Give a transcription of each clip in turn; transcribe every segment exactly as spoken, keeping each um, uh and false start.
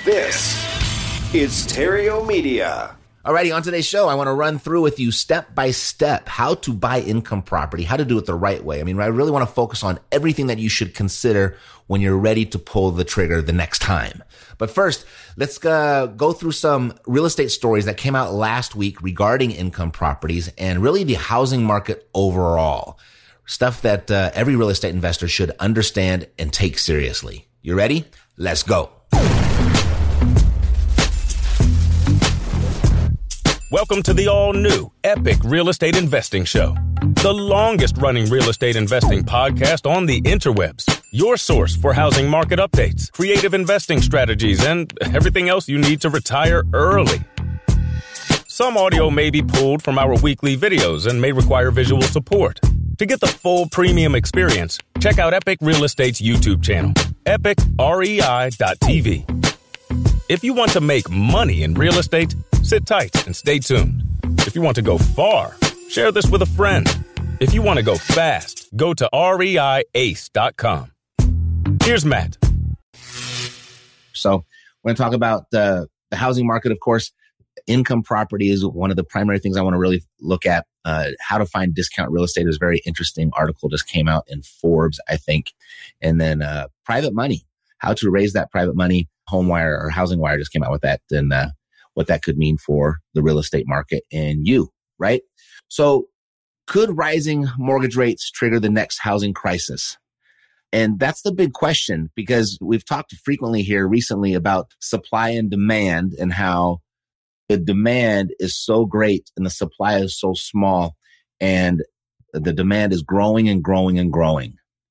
This is Stereo Media. Alrighty, on today's show, I want to run through with you step by step how to buy income property, how to do it the right way. I mean, I really want to focus on everything that you should consider when you're ready to pull the trigger the next time. But first, let's uh, go through some real estate stories that came out last week regarding income properties and really the housing market overall. Stuff that uh, every real estate investor should understand and take seriously. You ready? Let's go. Welcome to the all-new Epic Real Estate Investing Show, the longest-running real estate investing podcast on the interwebs. Your source for housing market updates, creative investing strategies, and everything else you need to retire early. Some audio may be pulled from our weekly videos and may require visual support. To get the full premium experience, check out Epic Real Estate's YouTube channel, epic rei dot t v. If you want to make money in real estate, sit tight and stay tuned. If you want to go far, share this with a friend. If you want to go fast, go to rei ace dot com. Here's Matt. So we're going to talk about uh, the housing market, of course. Income property is one of the primary things I want to really look at. Uh, how to find discount real estate is a very interesting article just came out in Forbes, I think. And then uh, private money, how to raise that private money. HomeWire or HousingWire just came out with that and uh, what that could mean for the real estate market and you, right? So could rising mortgage rates trigger the next housing crisis? And that's the big question, because we've talked frequently here recently about supply and demand and how the demand is so great and the supply is so small, and the demand is growing and growing and growing.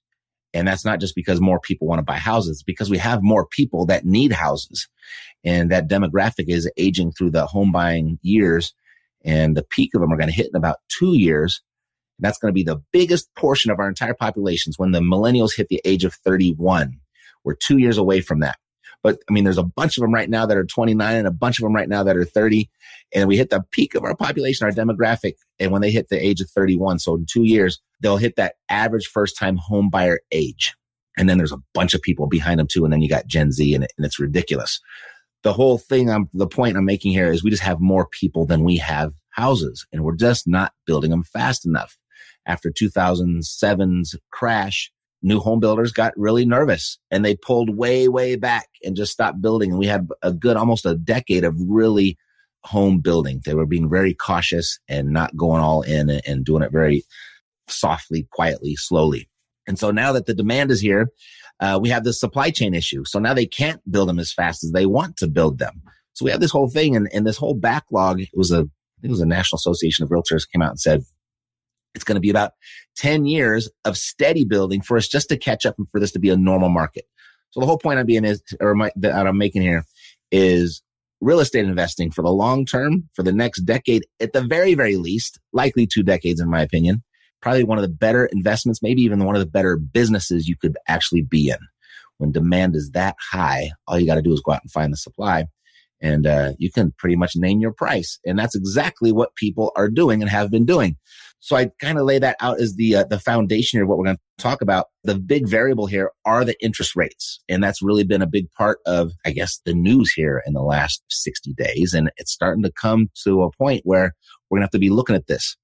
And that's not just because more people want to buy houses, because we have more people that need houses. And that demographic is aging through the home buying years. And the peak of them are going to hit in about two years. And that's going to be the biggest portion of our entire populations when the millennials hit the age of thirty-one. We're two years away from that. But I mean, there's a bunch of them right now that are twenty-nine and a bunch of them right now that are thirty. And we hit the peak of our population, our demographic. And when they hit the age of thirty-one, so in two years, they'll hit that average first-time home buyer age. And then there's a bunch of people behind them too. And then you got Gen Z, and, it, and it's ridiculous. The whole thing, I'm, the point I'm making here is we just have more people than we have houses. And we're just not building them fast enough. After two thousand seven's crash, new home builders got really nervous and they pulled way, way back and just stopped building. And we had a good, almost a decade of really home building. They were being very cautious and not going all in and, and doing it very softly, quietly, slowly. And so now that the demand is here, uh, we have this supply chain issue. So now they can't build them as fast as they want to build them. So we have this whole thing, and, and this whole backlog. It was a, I think it was a National Association of Realtors came out and said, it's going to be about ten years of steady building for us just to catch up and for this to be a normal market. So the whole point I'm being is, or my, that I'm making here is real estate investing for the long term, for the next decade, at the very, very least, likely two decades, in my opinion, probably one of the better investments, maybe even one of the better businesses you could actually be in. When demand is that high, all you got to do is go out and find the supply, and uh, you can pretty much name your price. And that's exactly what people are doing and have been doing. So I kind of lay that out as the uh, the foundation of what we're going to talk about. The big variable here are the interest rates. And that's really been a big part of, I guess, the news here in the last sixty days. And it's starting to come to a point where we're going to have to be looking at this.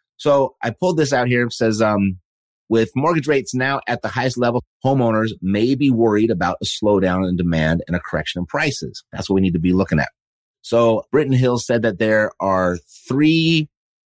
So I pulled this out here. It says, um, with mortgage rates now at the highest level, homeowners may be worried about a slowdown in demand and a correction in prices. That's what we need to be looking at. So Britton Hill said that there are three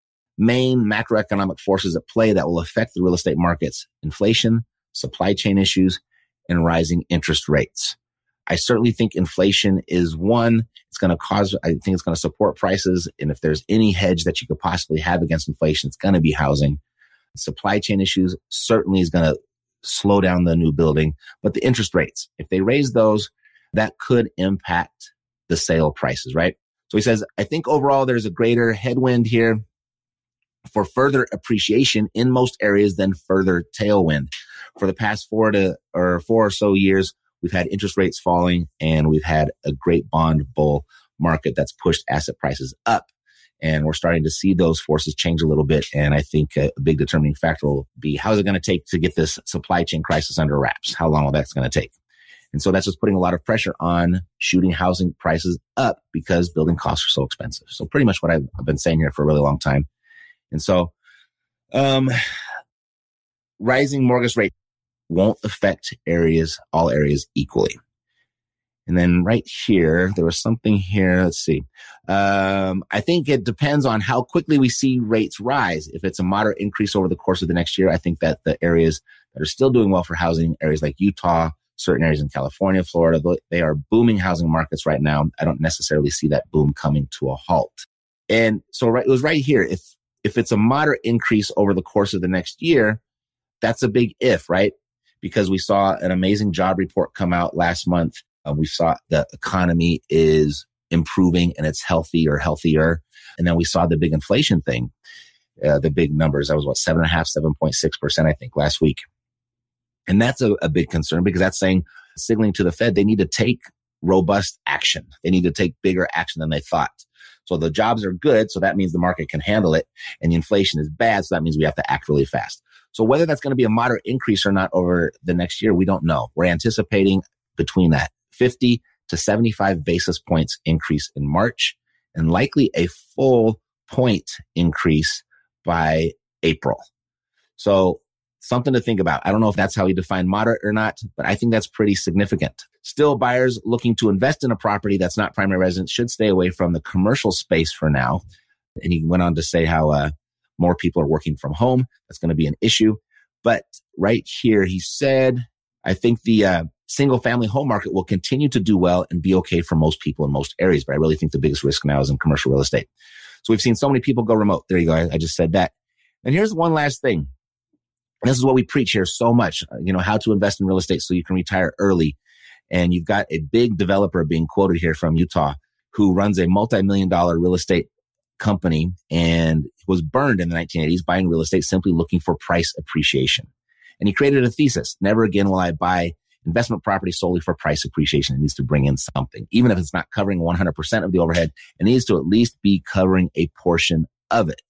main macroeconomic forces at play that will affect the real estate markets: inflation, supply chain issues, and rising interest rates. I certainly think inflation is one. It's going to cause, I think it's going to support prices. And if there's any hedge that you could possibly have against inflation, it's going to be housing. Supply chain issues certainly is going to slow down the new building. But the interest rates, if they raise those, that could impact the sale prices, right? So he says, I think overall there's a greater headwind here for further appreciation in most areas than further tailwind. For the past four to or four or so years, we've had interest rates falling, and we've had a great bond bull market that's pushed asset prices up. And we're starting to see those forces change a little bit. And I think a big determining factor will be, how is it going to take to get this supply chain crisis under wraps? How long will that's going to take? And so that's just putting a lot of pressure on shooting housing prices up because building costs are so expensive. So pretty much what I've, I've been saying here for a really long time. And so um, rising mortgage rate won't affect areas, all areas equally. And then right here, there was something here. Let's see. Um, I think it depends on how quickly we see rates rise. If it's a moderate increase over the course of the next year, I think that the areas that are still doing well for housing, areas like Utah, certain areas in California, Florida, they are booming housing markets right now. I don't necessarily see that boom coming to a halt. And so right, it was right here. If, if it's a moderate increase over the course of the next year, that's a big if, right? Because we saw an amazing job report come out last month. Uh, we saw the economy is improving and it's healthy or healthier. And then we saw the big inflation thing, uh, the big numbers. That was what, seven and a half, seven point six percent, I think, last week. And that's a, a big concern because that's saying, signaling to the Fed, they need to take robust action. They need to take bigger action than they thought. So the jobs are good. So that means the market can handle it. And the inflation is bad. So that means we have to act really fast. So whether that's going to be a moderate increase or not over the next year, we don't know. We're anticipating between that fifty to seventy-five basis points increase in March and likely a full point increase by April. So something to think about. I don't know if that's how you define moderate or not, but I think that's pretty significant. Still, buyers looking to invest in a property that's not primary residence should stay away from the commercial space for now. And he went on to say how uh, more people are working from home. That's going to be an issue. But right here, he said, I think the uh, single family home market will continue to do well and be okay for most people in most areas. But I really think the biggest risk now is in commercial real estate. So we've seen so many people go remote. There you go. I, I just said that. And here's one last thing. And this is what we preach here so much, uh, you know, how to invest in real estate so you can retire early. And you've got a big developer being quoted here from Utah who runs a multi-million dollar real estate company and was burned in the nineteen eighties buying real estate simply looking for price appreciation. And he created a thesis. Never again will I buy investment property solely for price appreciation. It needs to bring in something. Even if it's not covering one hundred percent of the overhead, it needs to at least be covering a portion of it.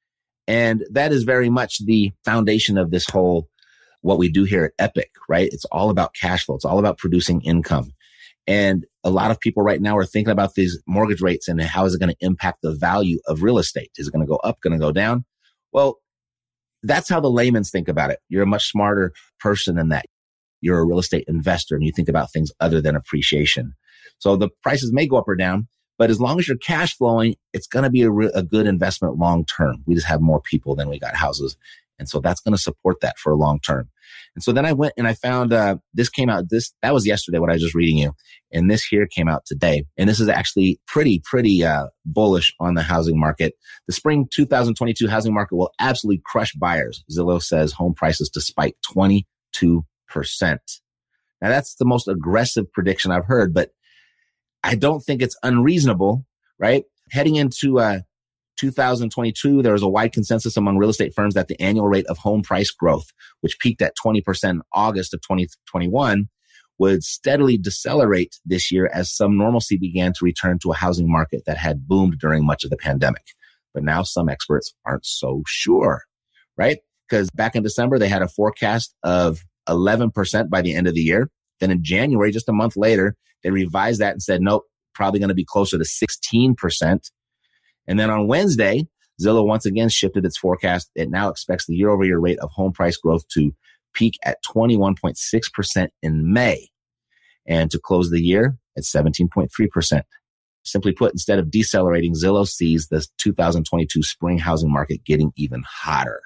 And that is very much the foundation of this whole, what we do here at Epic, right? It's all about cash flow. It's all about producing income. And a lot of people right now are thinking about these mortgage rates and how is it going to impact the value of real estate? Is it going to go up, going to go down? Well, that's how the layman's think about it. You're a much smarter person than that. You're a real estate investor and you think about things other than appreciation. So the prices may go up or down, but as long as you're cash flowing, it's going to be a, re- a good investment long term. We just have more people than we got houses. And so that's going to support that for a long term. And so then I went and I found uh, this came out, this that was yesterday what I was just reading you. And this here came out today. And this is actually pretty, pretty uh, bullish on the housing market. The spring two thousand twenty-two housing market will absolutely crush buyers. Zillow says home prices to spike twenty-two percent. Now that's the most aggressive prediction I've heard, but I don't think it's unreasonable, right? Heading into uh, two thousand twenty-two, there was a wide consensus among real estate firms that the annual rate of home price growth, which peaked at twenty percent in August of twenty twenty-one, would steadily decelerate this year as some normalcy began to return to a housing market that had boomed during much of the pandemic. But now some experts aren't so sure, right? Because back in December, they had a forecast of eleven percent by the end of the year. Then in January, just a month later, they revised that and said, nope, probably going to be closer to sixteen percent. And then on Wednesday, Zillow once again shifted its forecast. It now expects the year-over-year rate of home price growth to peak at twenty-one point six percent in May and to close the year at seventeen point three percent. Simply put, instead of decelerating, Zillow sees the two thousand twenty-two spring housing market getting even hotter.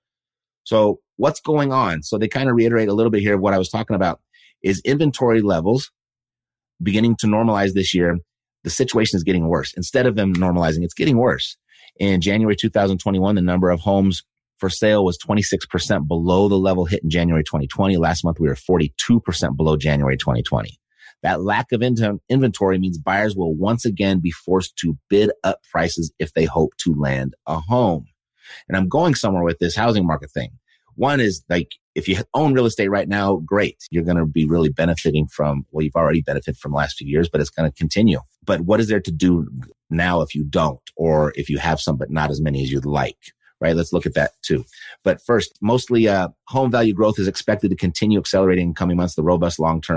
So what's going on? So they kind of reiterate a little bit here of what I was talking about is inventory levels beginning to normalize this year. The situation is getting worse. Instead of them normalizing, it's getting worse. In January two thousand twenty-one, the number of homes for sale was twenty-six percent below the level hit in January twenty twenty. Last month, we were forty-two percent below January twenty twenty. That lack of in- inventory means buyers will once again be forced to bid up prices if they hope to land a home. And I'm going somewhere with this housing market thing. One is like, if you own real estate right now, great. You're going to be really benefiting from, well, you've already benefited from the last few years, but it's going to continue. But what is there to do now if you don't, or if you have some, but not as many as you'd like, right? Let's look at that too. But first, mostly uh, home value growth is expected to continue accelerating in coming months. The robust long-term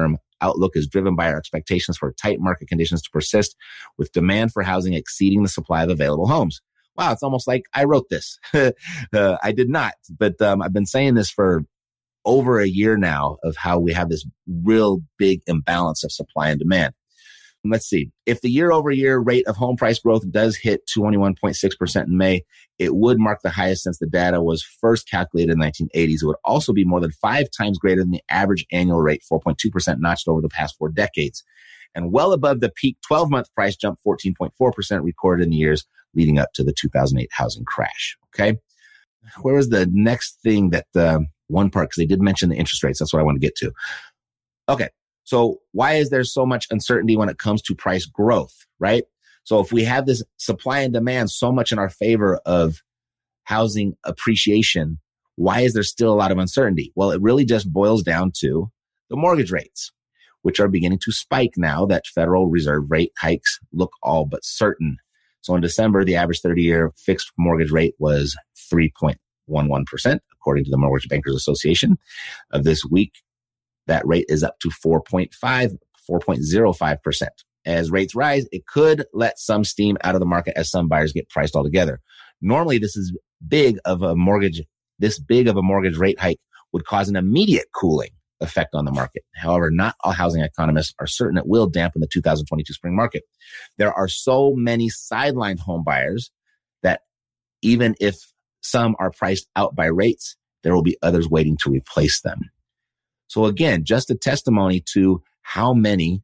outlook is driven by our expectations for tight market conditions to persist, with demand for housing exceeding the supply of available homes. Wow, it's almost like I wrote this. uh, I did not, but um, I've been saying this for over a year now of how we have this real big imbalance of supply and demand. Let's see. If the year over year rate of home price growth does hit twenty-one point six percent in May, it would mark the highest since the data was first calculated in the nineteen eighties. It would also be more than five times greater than the average annual rate, four point two percent notched over the past four decades, and well above the peak twelve-month price jump, fourteen point four percent recorded in the years leading up to the two thousand eight housing crash. Okay. Where was the next thing that uh, one part? Because they did mention the interest rates. That's what I want to get to. Okay. So why is there so much uncertainty when it comes to price growth, right? So if we have this supply and demand so much in our favor of housing appreciation, why is there still a lot of uncertainty? Well, it really just boils down to the mortgage rates, which are beginning to spike now that Federal Reserve rate hikes look all but certain. So in December, the average thirty-year fixed mortgage rate was three point one one percent, according to the Mortgage Bankers Association. Of this week, that rate is up to four point five, four point zero five percent. As rates rise, it could let some steam out of the market as some buyers get priced altogether. Normally, this is big of a mortgage, this big of a mortgage rate hike would cause an immediate cooling effect on the market. However, not all housing economists are certain it will dampen the two thousand twenty-two spring market. There are so many sidelined home buyers that even if some are priced out by rates, there will be others waiting to replace them. So again, just a testimony to how many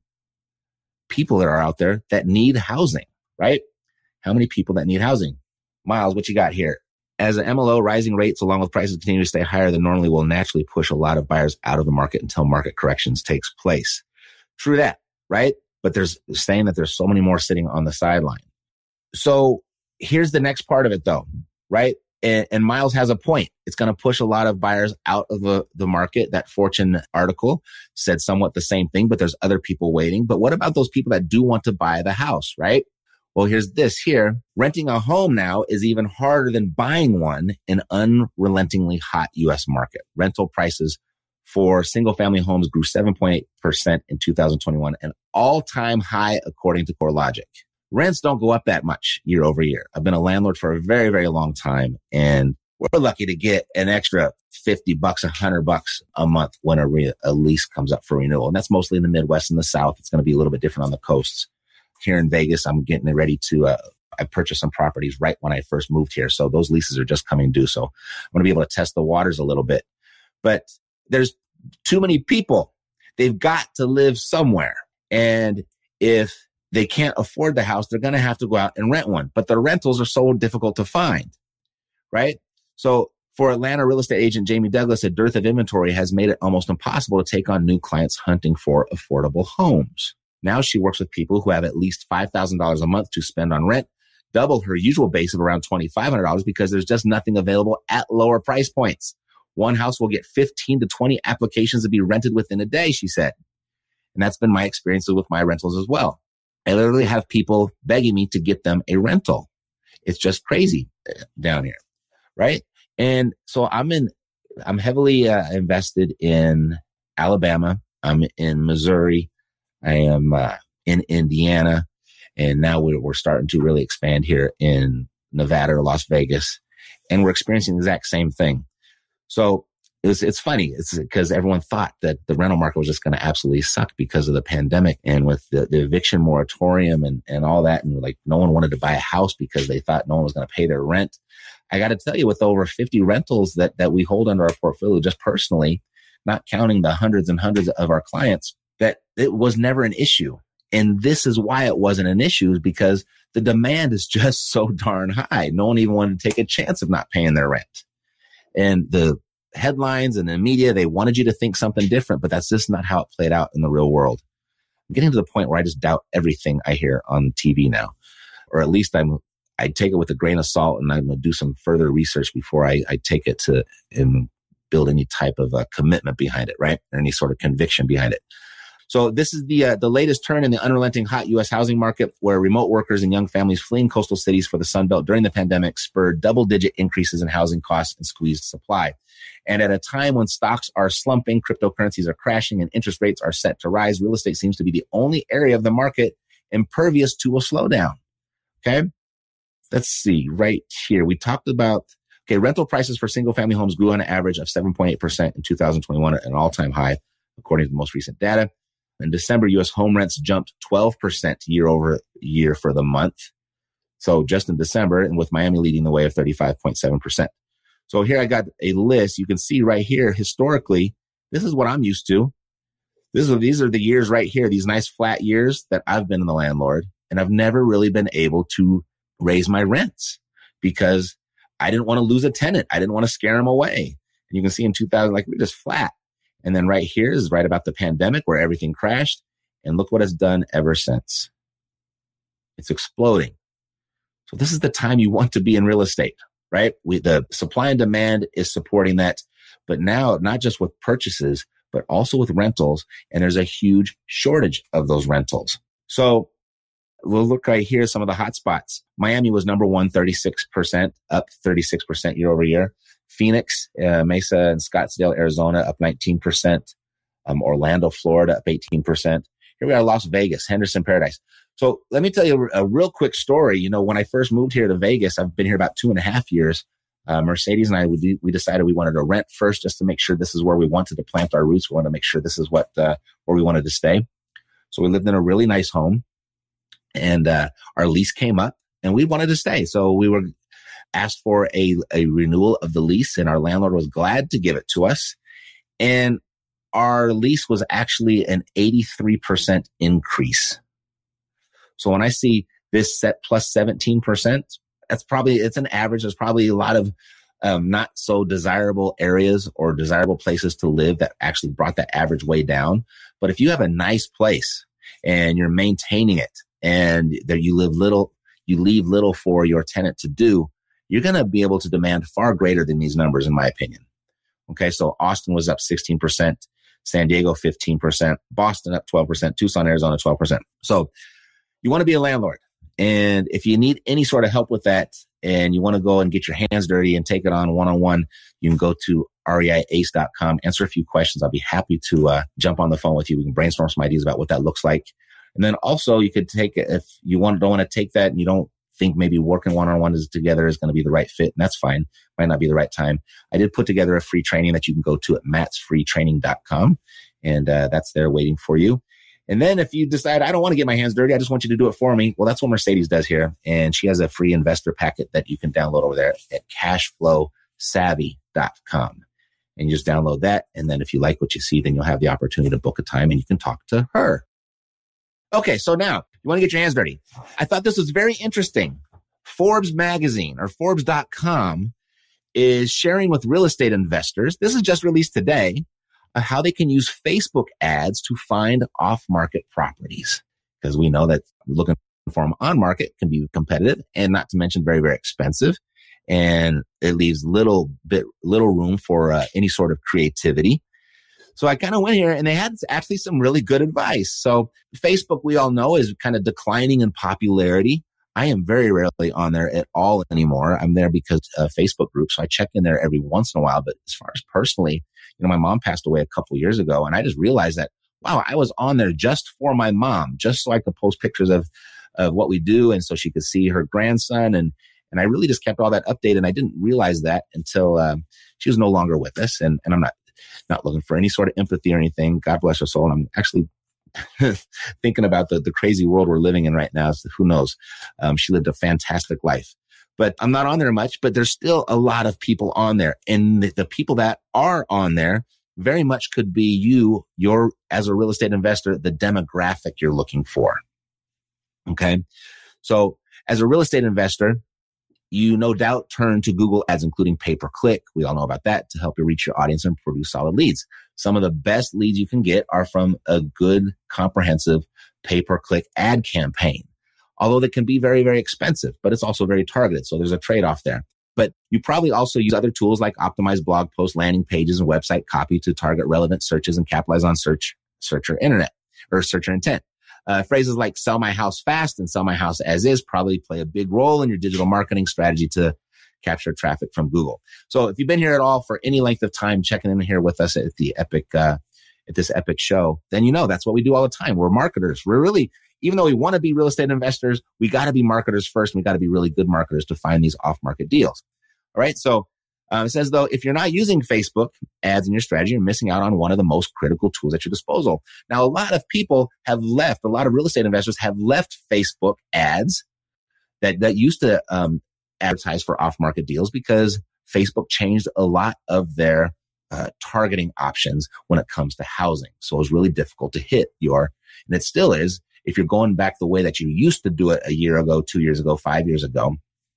people there are out there that need housing, right? How many people that need housing? Miles, what you got here? As an M L O, rising rates along with prices continue to stay higher than normally will naturally push a lot of buyers out of the market until market corrections takes place. True that, right? But there's saying that there's so many more sitting on the sideline. So here's the next part of it though, right? And, and Miles has a point. It's going to push a lot of buyers out of the, the market. That Fortune article said somewhat the same thing, but there's other people waiting. But what about those people that do want to buy the house, right? Well, here's this here. Renting a home now is even harder than buying one in unrelentingly hot U S market. Rental prices for single family homes grew seven point eight percent in two thousand twenty-one, an all-time high according to CoreLogic. Rents don't go up that much year over year. I've been a landlord for a very, very long time, and we're lucky to get an extra fifty bucks, one hundred bucks a month when a, re- a lease comes up for renewal. And that's mostly in the Midwest and the South. It's going to be a little bit different on the coasts. Here in Vegas, I'm getting ready to, uh, I purchased some properties right when I first moved here. So those leases are just coming due. So I'm going to be able to test the waters a little bit. But there's too many people. They've got to live somewhere. And if they can't afford the house, they're going to have to go out and rent one. But the rentals are so difficult to find, right? So for Atlanta real estate agent Jamie Douglas, a dearth of inventory has made it almost impossible to take on new clients hunting for affordable homes. Now she works with people who have at least five thousand dollars a month to spend on rent, double her usual base of around twenty-five hundred dollars because there's just nothing available at lower price points. One house will get fifteen to twenty applications to be rented within a day, she said. And that's been my experience with my rentals as well. I literally have people begging me to get them a rental. It's just crazy down here, right? And so I'm in, I'm heavily uh, invested in Alabama. I'm in Missouri. I am uh, in Indiana. And now we're, we're starting to really expand here in Nevada or Las Vegas. And we're experiencing the exact same thing. So it's, it's funny. It's because everyone thought that the rental market was just going to absolutely suck because of the pandemic and with the, the eviction moratorium and, and all that. And like no one wanted to buy a house because they thought no one was going to pay their rent. I got to tell you, with over fifty rentals that, that we hold under our portfolio, just personally, not counting the hundreds and hundreds of our clients, that it was never an issue. And this is why it wasn't an issue, is because the demand is just so darn high. No one even wanted to take a chance of not paying their rent. And the headlines and the media, they wanted you to think something different, but that's just not how it played out in the real world. I'm getting to the point where I just doubt everything I hear on T V now, or at least I'm, I take it with a grain of salt, and I'm going to do some further research before I, I take it to and build any type of a commitment behind it, right? Or any sort of conviction behind it. So this is the uh, the latest turn in the unrelenting hot U S housing market, where remote workers and young families fleeing coastal cities for the Sun Belt during the pandemic spurred double-digit increases in housing costs and squeezed supply. And at a time when stocks are slumping, cryptocurrencies are crashing, and interest rates are set to rise, real estate seems to be the only area of the market impervious to a slowdown. Okay? Let's see, right here. We talked about, okay, rental prices for single-family homes grew on an average of seven point eight percent in two thousand twenty-one, at an all-time high, according to the most recent data. In December, U S home rents jumped twelve percent year over year for the month. So just in December, and with Miami leading the way of thirty-five point seven percent. So here I got a list. You can see right here, historically, this is what I'm used to. This is, these are the years right here, these nice flat years that I've been the landlord, and I've never really been able to raise my rents because I didn't want to lose a tenant. I didn't want to scare them away. And you can see in two thousand, like, we're just flat. And then right here is right about the pandemic where everything crashed. And look what it's done ever since. It's exploding. So this is the time you want to be in real estate, right? We, the supply and demand is supporting that. But now, not just with purchases, but also with rentals. And there's a huge shortage of those rentals. So we'll look right here, some of the hot spots. Miami was number one, thirty-six percent, up thirty-six percent year over year. Phoenix, uh, Mesa, and Scottsdale, Arizona, up nineteen percent. Um, Orlando, Florida, up eighteen percent. Here we are, Las Vegas, Henderson Paradise. So let me tell you a, a real quick story. You know, when I first moved here to Vegas, I've been here about two and a half years. Uh, Mercedes and I, we, we decided we wanted to rent first just to make sure this is where we wanted to plant our roots. We wanted to make sure this is what uh, where we wanted to stay. So we lived in a really nice home, and uh, our lease came up, and we wanted to stay. So we were asked for a, a renewal of the lease, and our landlord was glad to give it to us. And our lease was actually an eighty-three percent increase. So when I see this set plus seventeen percent, that's probably, it's an average. There's probably a lot of um, not so desirable areas or desirable places to live that actually brought that average way down. But if you have a nice place and you're maintaining it, and that you live little, you leave little for your tenant to do, you're going to be able to demand far greater than these numbers, in my opinion. Okay, so Austin was up sixteen percent, San Diego fifteen percent, Boston up twelve percent, Tucson, Arizona twelve percent. So you want to be a landlord. And if you need any sort of help with that, and you want to go and get your hands dirty and take it on one-on-one, you can go to R E I ace dot com, answer a few questions. I'll be happy to uh, jump on the phone with you. We can brainstorm some ideas about what that looks like. And then also you could take it if you want, don't want to take that and you don't think maybe working one-on-one is together is going to be the right fit, and that's fine. Might not be the right time. I did put together a free training that you can go to at mats free training dot com, and uh, that's there waiting for you. And then if you decide, I don't want to get my hands dirty, I just want you to do it for me, well, that's what Mercedes does here. And she has a free investor packet that you can download over there at cash flow savvy dot com. And you just download that. And then if you like what you see, then you'll have the opportunity to book a time and you can talk to her. Okay, so now you want to get your hands dirty. I thought this was very interesting. Forbes magazine or Forbes dot com is sharing with real estate investors, this is just released today, uh, how they can use Facebook ads to find off-market properties. Because we know that looking for them on market can be competitive and not to mention very, very expensive. And it leaves little bit, little room for uh, any sort of creativity. So I kind of went here and they had actually some really good advice. So Facebook, we all know, is kind of declining in popularity. I am very rarely on there at all anymore. I'm there because of Facebook groups. So I check in there every once in a while. But as far as personally, you know, my mom passed away a couple of years ago. And I just realized that, wow, I was on there just for my mom, just so I could post pictures of, of what we do. And so she could see her grandson. And, and I really just kept all that updated. And I didn't realize that until um, she was no longer with us. And, and I'm not, not looking for any sort of empathy or anything. God bless her soul. I'm actually thinking about the, the crazy world we're living in right now. So who knows? Um, she lived a fantastic life. But I'm not on there much, but there's still a lot of people on there. And the, the people that are on there very much could be you, your, as a real estate investor, the demographic you're looking for. Okay. So as a real estate investor, you no doubt turn to Google ads, including pay-per-click. We all know about that, to help you reach your audience and produce solid leads. Some of the best leads you can get are from a good, comprehensive pay-per-click ad campaign. Although they can be very, very expensive, but it's also very targeted. So there's a trade-off there. But you probably also use other tools like optimized blog posts, landing pages, and website copy to target relevant searches and capitalize on search, search or internet. or searcher intent. Uh, phrases like sell my house fast and sell my house as is probably play a big role in your digital marketing strategy to capture traffic from Google. So if you've been here at all for any length of time, checking in here with us at the Epic, uh, at this Epic show, then you know that's what we do all the time. We're marketers. We're really, even though we want to be real estate investors, we got to be marketers first. And we got to be really good marketers to find these off-market deals. All right. So um, it says, though, if you're not using Facebook ads in your strategy, you're missing out on one of the most critical tools at your disposal. Now, a lot of people have left, a lot of real estate investors have left Facebook ads that, that used to um, advertise for off-market deals because Facebook changed a lot of their uh, targeting options when it comes to housing. So it was really difficult to hit your, and it still is, if you're going back the way that you used to do it a year ago, two years ago, five years ago,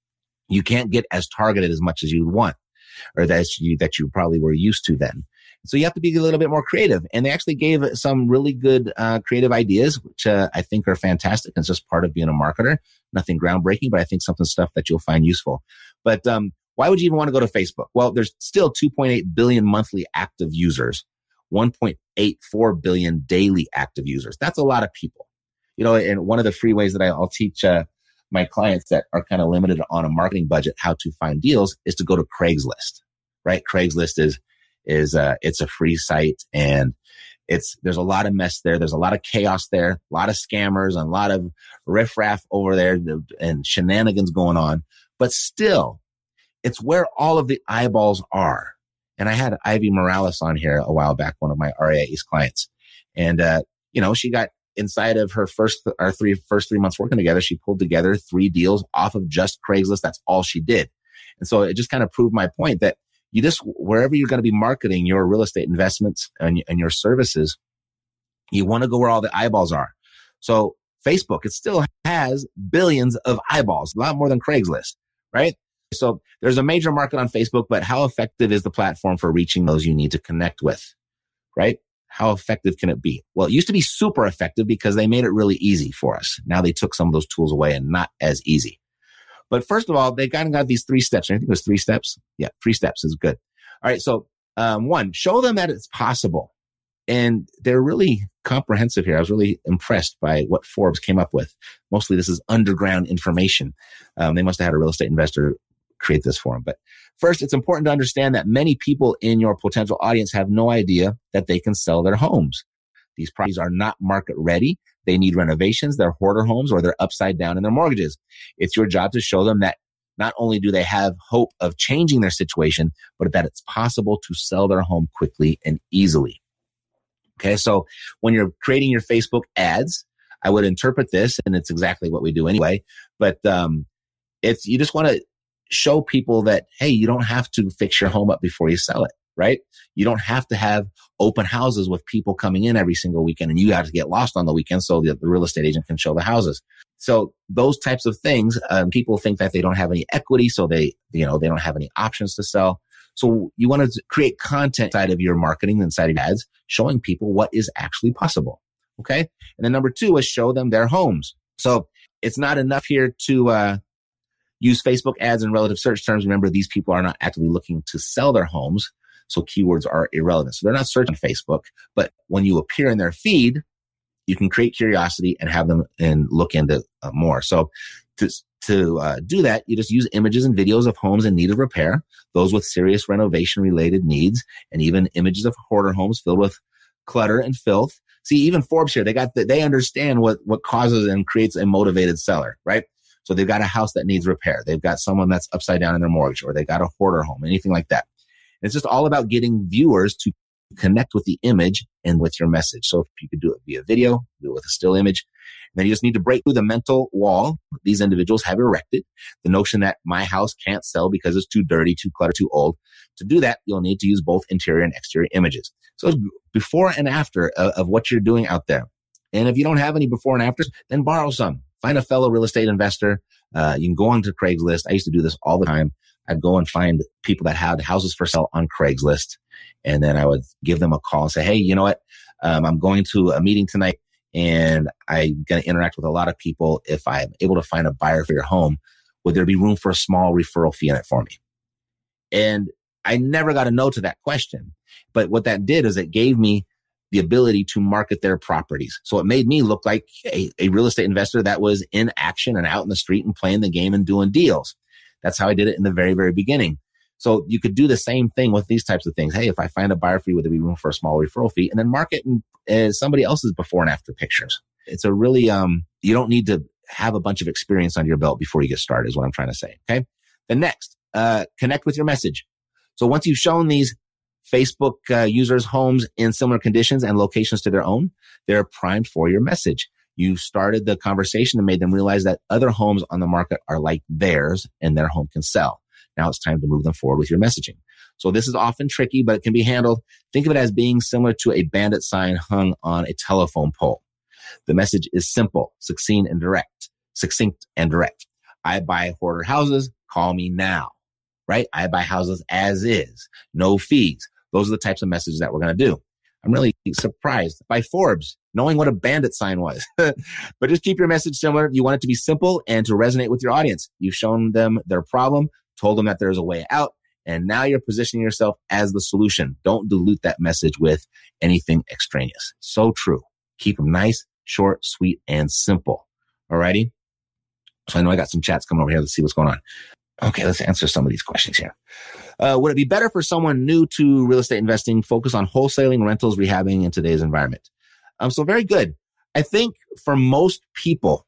you can't get as targeted as much as you want, or that you, that you probably were used to then. So you have to be a little bit more creative. And they actually gave some really good uh, creative ideas, which uh, I think are fantastic. It's just part of being a marketer. Nothing groundbreaking, but I think something stuff that you'll find useful. But um, why would you even want to go to Facebook? Well, there's still two point eight billion monthly active users, one point eight four billion daily active users. That's a lot of people. You know, and one of the free ways that I, I'll teach uh, my clients that are kind of limited on a marketing budget how to find deals is to go to Craigslist, right? Craigslist is, is, uh, it's a free site, and it's, there's a lot of mess there. There's a lot of chaos there, a lot of scammers and a lot of riffraff over there and shenanigans going on. But still, it's where all of the eyeballs are. And I had Ivy Morales on here a while back, one of my R I A East clients. And, uh, you know, she got inside of her first, our three, first three months working together, she pulled together three deals off of just Craigslist. That's all she did. And so it just kind of proved my point that you just, wherever you're going to be marketing your real estate investments and, and your services, you want to go where all the eyeballs are. So Facebook, it still has billions of eyeballs, a lot more than Craigslist, right? So there's a major market on Facebook, but how effective is the platform for reaching those you need to connect with, right? How effective can it be? Well, it used to be super effective because they made it really easy for us. Now they took some of those tools away and not as easy. But first of all, they kind of got these three steps. I think it was three steps. Yeah, three steps is good. All right. So um, one, show them that it's possible. And they're really comprehensive here. I was really impressed by what Forbes came up with. Mostly this is underground information. Um, they must have had a real estate investor create this for them. But first, it's important to understand that many people in your potential audience have no idea that they can sell their homes. These properties are not market ready. They need renovations. They're hoarder homes, or they're upside down in their mortgages. It's your job to show them that not only do they have hope of changing their situation, but that it's possible to sell their home quickly and easily. Okay. So when you're creating your Facebook ads, I would interpret this, and it's exactly what we do anyway, but um, it's, you just want to show people that, hey, you don't have to fix your home up before you sell it, right? You don't have to have open houses with people coming in every single weekend, and you have to get lost on the weekend so that the real estate agent can show the houses. So those types of things, um, people think that they don't have any equity, so they, you know, they don't have any options to sell. So you want to create content inside of your marketing, inside of your ads, showing people what is actually possible. Okay. And then number two is show them their homes. So it's not enough here to, uh, use Facebook ads in relative search terms. Remember, these people are not actively looking to sell their homes, so keywords are irrelevant. So they're not searching Facebook, but when you appear in their feed, you can create curiosity and have them and look into uh, more. So to, to uh, do that, you just use images and videos of homes in need of repair, those with serious renovation related needs, and even images of hoarder homes filled with clutter and filth. See, even Forbes here, they got the, they understand what, what causes and creates a motivated seller, right? So they've got a house that needs repair. They've got someone that's upside down in their mortgage, or they got a hoarder home, anything like that. And it's just all about getting viewers to connect with the image and with your message. So if you could do it via video, do it with a still image, and then you just need to break through the mental wall these individuals have erected, the notion that my house can't sell because it's too dirty, too cluttered, too old. To do that, you'll need to use both interior and exterior images. So before and after of, of what you're doing out there. And if you don't have any before and afters, then borrow some. Find a fellow real estate investor. Uh, you can go onto Craigslist. I used to do this all the time. I'd go and find people that had houses for sale on Craigslist. And then I would give them a call and say, hey, you know what? Um, I'm going to a meeting tonight, and I'm going to interact with a lot of people. If I'm able to find a buyer for your home, would there be room for a small referral fee in it for me? And I never got a no to that question. But what that did is it gave me the ability to market their properties. So it made me look like a, a real estate investor that was in action and out in the street and playing the game and doing deals. That's how I did it in the very, very beginning. So you could do the same thing with these types of things. Hey, if I find a buyer for you, would there be room for a small referral fee? And then market in, uh, somebody else's before and after pictures. It's a really, um, you don't need to have a bunch of experience under your belt before you get started is what I'm trying to say. Okay. The next, uh, connect with your message. So once you've shown these Facebook uh, users homes in similar conditions and locations to their own, they're primed for your message. You started the conversation and made them realize that other homes on the market are like theirs and their home can sell. Now it's time to move them forward with your messaging. So this is often tricky, but it can be handled. Think of it as being similar to a bandit sign hung on a telephone pole. The message is simple, succinct and direct, succinct and direct. I buy hoarder houses. Call me now, right? I buy houses as is, no fees. Those are the types of messages that we're going to do. I'm really surprised by Forbes knowing what a bandit sign was. But just keep your message similar. You want it to be simple and to resonate with your audience. You've shown them their problem, told them that there's a way out, and now you're positioning yourself as the solution. Don't dilute that message with anything extraneous. So true. Keep them nice, short, sweet, and simple. Alrighty? So I know I got some chats coming over here. Let's see what's going on. Okay, let's answer some of these questions here. Uh, would it be better for someone new to real estate investing focus on wholesaling, rentals, rehabbing in today's environment? Um, so very good. I think for most people,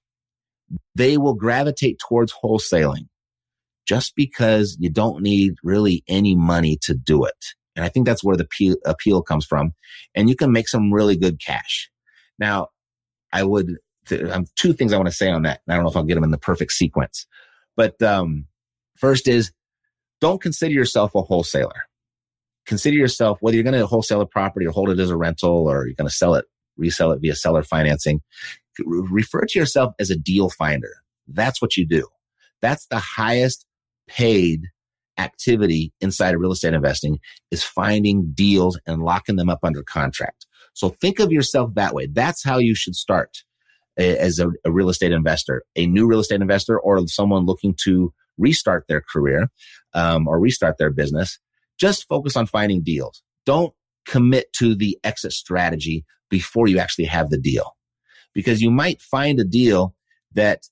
they will gravitate towards wholesaling just because you don't need really any money to do it. And I think that's where the appeal, appeal comes from. And you can make some really good cash. Now, I would, th- um, two things I want to say on that. I don't know if I'll get them in the perfect sequence. But um, first is, don't consider yourself a wholesaler. Consider yourself, whether you're going to wholesale a property or hold it as a rental or you're going to sell it, resell it via seller financing, refer to yourself as a deal finder. That's what you do. That's the highest paid activity inside of real estate investing, is finding deals and locking them up under contract. So think of yourself that way. That's how you should start as a, a real estate investor, a new real estate investor, or someone looking to restart their career um, or restart their business. Just focus on finding deals. Don't commit to the exit strategy before you actually have the deal, because you might find a deal that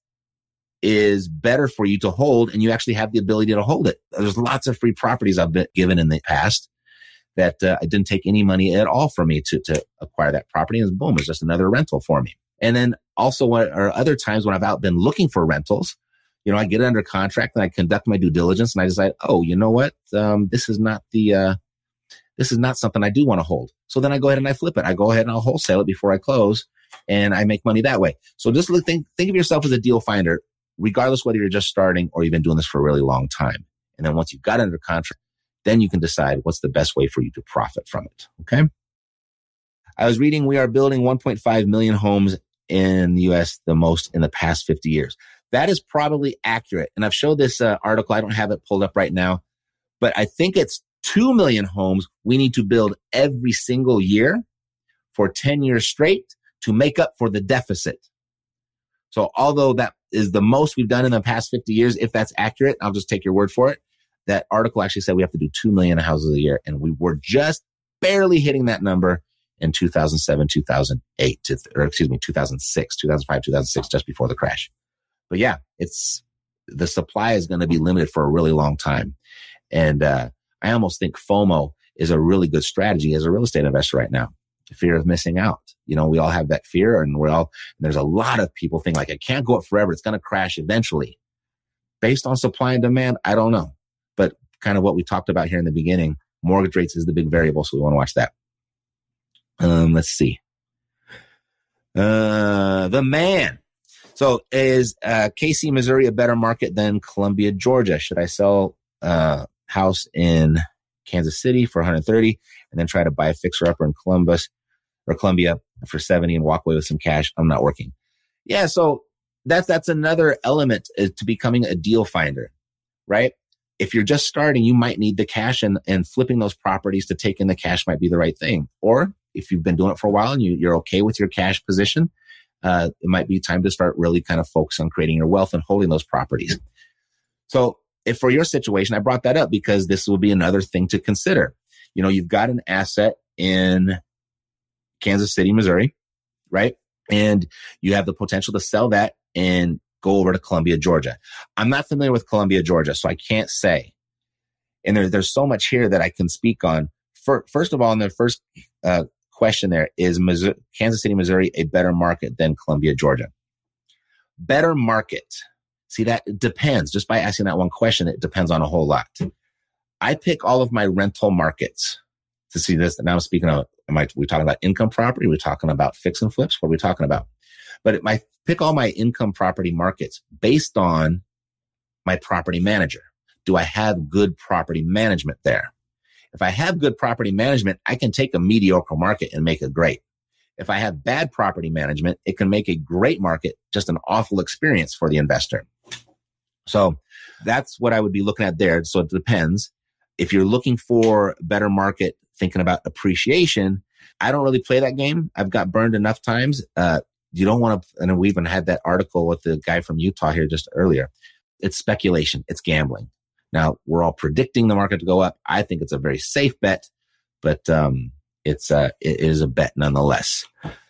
is better for you to hold and you actually have the ability to hold it. There's lots of free properties I've been given in the past that uh, it didn't take any money at all for me to, to acquire that property. And boom, it's just another rental for me. And then also what are other times when I've out been looking for rentals, you know, I get it under contract and I conduct my due diligence and I decide, oh, you know what? Um, this is not the, uh, this is not something I do want to hold. So then I go ahead and I flip it. I go ahead and I'll wholesale it before I close and I make money that way. So just look, think, think of yourself as a deal finder, regardless whether you're just starting or you've been doing this for a really long time. And then once you've got it under contract, then you can decide what's the best way for you to profit from it. Okay. I was reading, we are building one point five million homes in the U S, the most in the past fifty years. That is probably accurate. And I've showed this uh, article. I don't have it pulled up right now, but I think it's two million homes we need to build every single year for ten years straight to make up for the deficit. So although that is the most we've done in the past fifty years, if that's accurate, I'll just take your word for it. That article actually said we have to do two million houses a year. And we were just barely hitting that number in two thousand seven, two thousand eight, or excuse me, two thousand six, two thousand five, two thousand six, just before the crash. But yeah, it's, the supply is going to be limited for a really long time. And, uh, I almost think FOMO is a really good strategy as a real estate investor right now. The fear of missing out. You know, we all have that fear, and we're all, and there's a lot of people think like, it can't go up forever. It's going to crash eventually. Based on supply and demand, I don't know. But kind of what we talked about here in the beginning, mortgage rates is the big variable. So we want to watch that. Um, let's see. Uh, the man. So is, uh, K C, Missouri a better market than Columbia, Georgia? Should I sell, uh, house in Kansas City for one hundred thirty and then try to buy a fixer upper in Columbus or Columbia for seventy and walk away with some cash? I'm not working. Yeah. So that's, that's another element to becoming a deal finder, right? If you're just starting, you might need the cash, and, and flipping those properties to take in the cash might be the right thing. Or if you've been doing it for a while and you, you're okay with your cash position, uh, it might be time to start really kind of focus on creating your wealth and holding those properties. So if for your situation, I brought that up because this will be another thing to consider. You know, you've got an asset in Kansas City, Missouri, right? And you have the potential to sell that and go over to Columbia, Georgia. I'm not familiar with Columbia, Georgia, so I can't say. And there, there's so much here that I can speak on. For, first of all, in the first uh, question there, is Missouri, Kansas City, Missouri a better market than Columbia, Georgia? Better market. See, that depends. Just by asking that one question, it depends on a whole lot. I pick all of my rental markets to see this. Now I'm speaking of, am I, we talking about income property? We're talking about fix and flips? What are we talking about? But it, my pick all my income property markets based on my property manager. Do I have good property management there? If I have good property management, I can take a mediocre market and make it great. If I have bad property management, it can make a great market just an awful experience for the investor. So that's what I would be looking at there. So it depends. If you're looking for a better market, thinking about appreciation, I don't really play that game. I've got burned enough times. Uh, you don't want to, and we even had that article with the guy from Utah here just earlier. It's speculation. It's gambling. Now, we're all predicting the market to go up. I think it's a very safe bet, but um, it's uh, it is a bet nonetheless.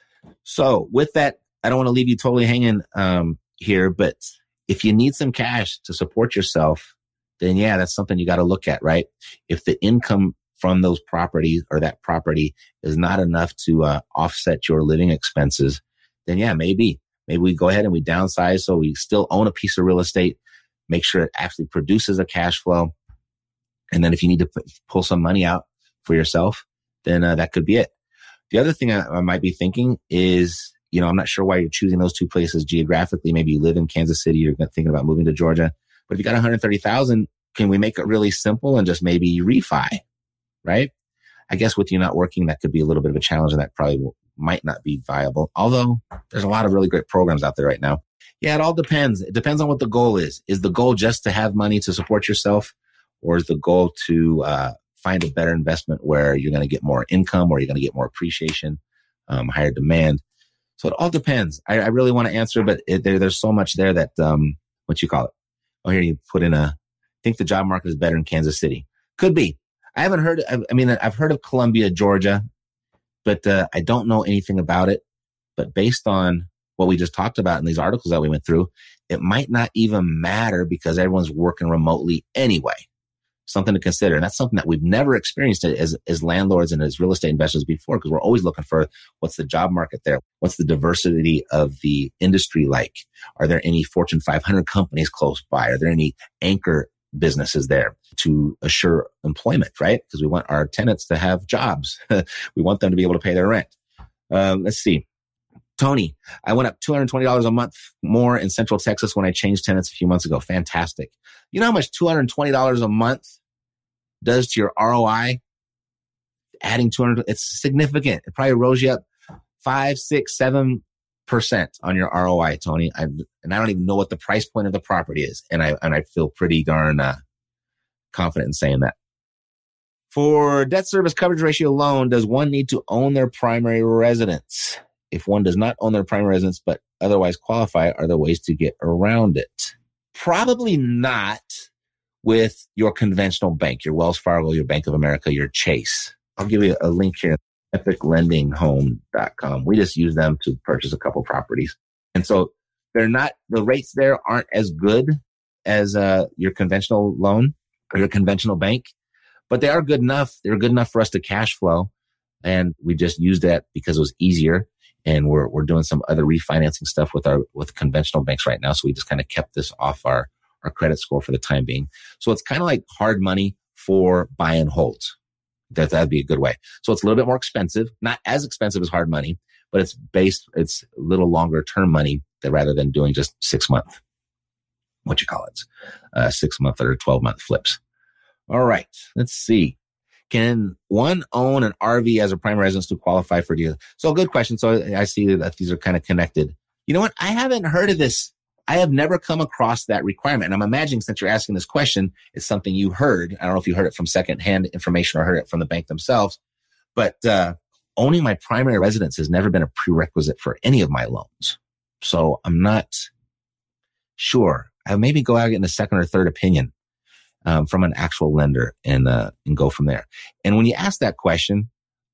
So with that, I don't want to leave you totally hanging um, here, but if you need some cash to support yourself, then yeah, that's something you got to look at, right? If the income from those properties or that property is not enough to uh, offset your living expenses, then yeah, maybe. Maybe we go ahead and we downsize so we still own a piece of real estate, make sure it actually produces a cash flow. And then if you need to put, pull some money out for yourself, then uh, that could be it. The other thing I, I might be thinking is, you know, I'm not sure why you're choosing those two places geographically. Maybe you live in Kansas City, you're thinking about moving to Georgia. But if you got one hundred thirty thousand, can we make it really simple and just maybe refi, right? I guess with you not working, that could be a little bit of a challenge, and that probably will, might not be viable. Although there's a lot of really great programs out there right now. Yeah, it all depends. It depends on what the goal is. Is the goal just to have money to support yourself, or is the goal to uh, find a better investment where you're going to get more income, or you're going to get more appreciation, um, higher demand? So it all depends. I, I really want to answer, but it, there, there's so much there that, um, what you call it? Oh, here you put in a, I think the job market is better in Kansas City. Could be. I haven't heard, I, I mean, I've heard of Columbia, Georgia, but uh, I don't know anything about it. But based on what we just talked about in these articles that we went through, it might not even matter because everyone's working remotely anyway. Something to consider. And that's something that we've never experienced as, as landlords and as real estate investors before, because we're always looking for what's the job market there? What's the diversity of the industry like? Are there any Fortune five hundred companies close by? Are there any anchor businesses there to assure employment, right? Because we want our tenants to have jobs. We want them to be able to pay their rent. Um, let's see. Tony, I went up two hundred twenty dollars a month more in Central Texas when I changed tenants a few months ago. Fantastic. You know how much two hundred twenty dollars a month does to your R O I? Adding two hundred, it's significant. It probably rolls you up five, six, seven percent on your R O I, Tony. I, and I don't even know what the price point of the property is. And I, and I feel pretty darn uh, confident in saying that. For debt service coverage ratio loan, does one need to own their primary residence? If one does not own their primary residence, but otherwise qualify, are there ways to get around it? Probably not with your conventional bank, your Wells Fargo, your Bank of America, your Chase. I'll give you a link here, epic lending home dot com. We just use them to purchase a couple properties. And so they're not, the rates there aren't as good as uh, your conventional loan or your conventional bank, but they are good enough. They're good enough for us to cash flow. And we just used that because it was easier. And we're we're doing some other refinancing stuff with our with conventional banks right now. So we just kind of kept this off our, our credit score for the time being. So it's kind of like hard money for buy and hold. That that'd be a good way. So it's a little bit more expensive, not as expensive as hard money, but it's based, it's a little longer term money that rather than doing just six month, what you call it, uh, six month or twelve month flips. All right, let's see. Can one own an R V as a primary residence to qualify for deal? So good question. So I see that these are kind of connected. You know what? I haven't heard of this. I have never come across that requirement. And I'm imagining since you're asking this question, it's something you heard. I don't know if you heard it from secondhand information or heard it from the bank themselves, but uh, owning my primary residence has never been a prerequisite for any of my loans. So I'm not sure. I'll maybe go out and get a second or third opinion Um, from an actual lender and uh, and go from there. And when you ask that question,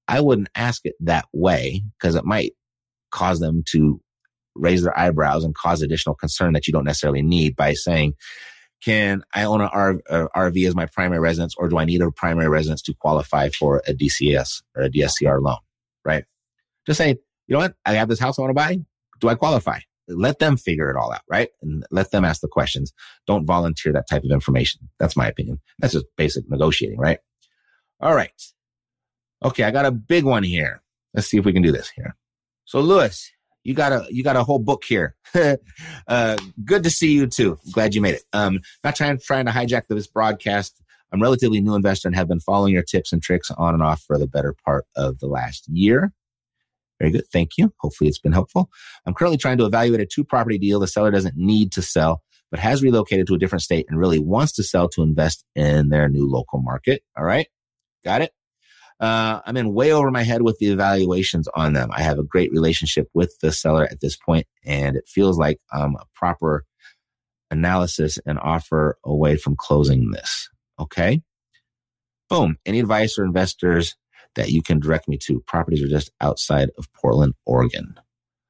I wouldn't ask it that way because it might cause them to raise their eyebrows and cause additional concern that you don't necessarily need by saying, can I own an R- uh, R V as my primary residence, or do I need a primary residence to qualify for a D C S or a D S C R loan, right? Just say, you know what? I have this house I want to buy. Do I qualify? Let them figure it all out, right? And let them ask the questions. Don't volunteer that type of information. That's my opinion. That's just basic negotiating, right? All right. Okay, I got a big one here. Let's see if we can do this here. So, Louis, you got a you got a whole book here. uh, good to see you too. Glad you made it. Um, not trying trying to hijack this broadcast. I'm a relatively new investor and have been following your tips and tricks on and off for the better part of the last year. Very good. Thank you. Hopefully it's been helpful. I'm currently trying to evaluate a two-property deal. The seller doesn't need to sell, but has relocated to a different state and really wants to sell to invest in their new local market. All right. Got it. Uh, I'm in way over my head with the evaluations on them. I have a great relationship with the seller at this point, and it feels like um, a proper analysis and offer away from closing this. Okay. Boom. Any advice or investors that you can direct me to? Properties are just outside of Portland, Oregon.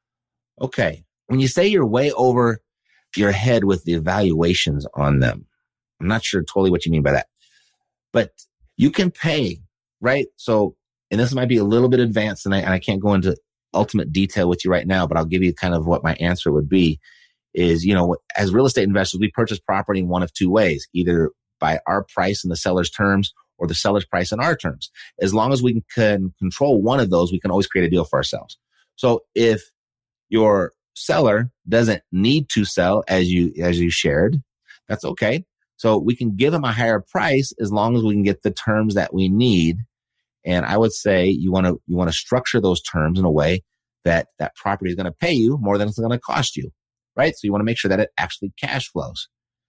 Okay. When you say you're way over your head with the evaluations on them, I'm not sure totally what you mean by that, but you can pay, right? So, and this might be a little bit advanced, and I, and I can't go into ultimate detail with you right now, but I'll give you kind of what my answer would be is, you know, as real estate investors, we purchase property in one of two ways, either by our price and the seller's terms, or the seller's price in our terms. As long as we can control one of those, we can always create a deal for ourselves. So if your seller doesn't need to sell as you, as you shared, that's okay. So we can give them a higher price as long as we can get the terms that we need. And I would say you want to, you want to structure those terms in a way that that property is going to pay you more than it's going to cost you, right? So you want to make sure that it actually cash flows.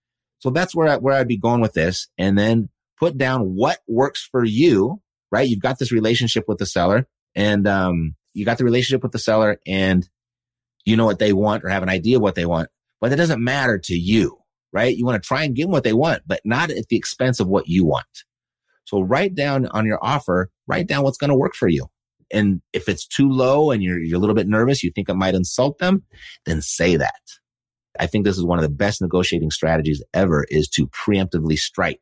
So that's where I, where I'd be going with this. And then put down what works for you, right? You've got this relationship with the seller, and um, you got the relationship with the seller, and you know what they want or have an idea of what they want, but that doesn't matter to you, right? You want to try and give them what they want, but not at the expense of what you want. So write down on your offer, write down what's going to work for you. And if it's too low and you're, you're a little bit nervous, you think it might insult them, then say that. I think this is one of the best negotiating strategies ever, is to preemptively strike